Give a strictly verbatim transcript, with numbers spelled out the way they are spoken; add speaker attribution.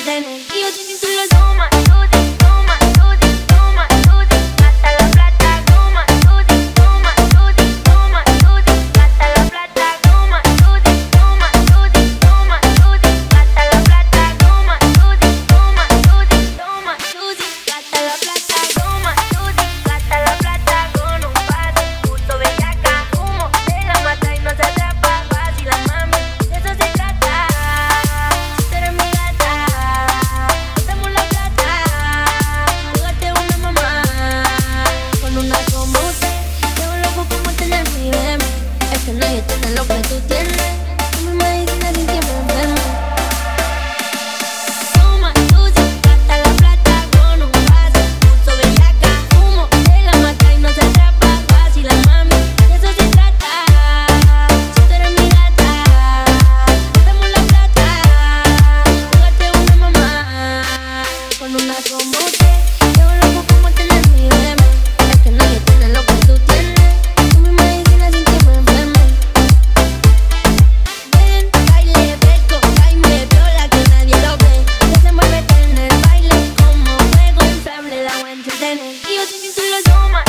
Speaker 1: entretener. Y yo sé que tú lo tomas, Susi, toma, Susi, toma, Susi, hasta la plata, toma, Susi, toma, Susi, toma, Susi, hasta la plata, toma, Susi, toma, Susi, toma, Susi, hasta la plata, toma, Susi, toma, Susi, toma, Susi, hasta la plata, toma, Susi, hasta la plata con un pase, justo bellaca, humo, se la mata y no se atrapa, fácil la mami, de eso se trata. Si tú eres mi gata, botamos la plata, júgate una mamá, con una como usted, llevo loco como tener mi bebé, es que nadie tiene lo que tú tienes, tú mi medicina sin tiempo enfermo. Toma, Susi, hasta la plata con un pase, justo bellaca, humo, se la mata y no se atrapa, fácil la mami, de eso se trata. Si tú eres mi gata, botamos la plata, júgate una mamá, con una como usted, llevo loco como tener mi bebé, es que nadie tiene lo que tú tienes, tú mi medicina sin tiempo enfermo. Ven, baile, fresco, caime, viola que nadie lo ve, desenvuélvete en el baile como fuego inflable, la voy a entretener. Y yo sé que tú lo tomas,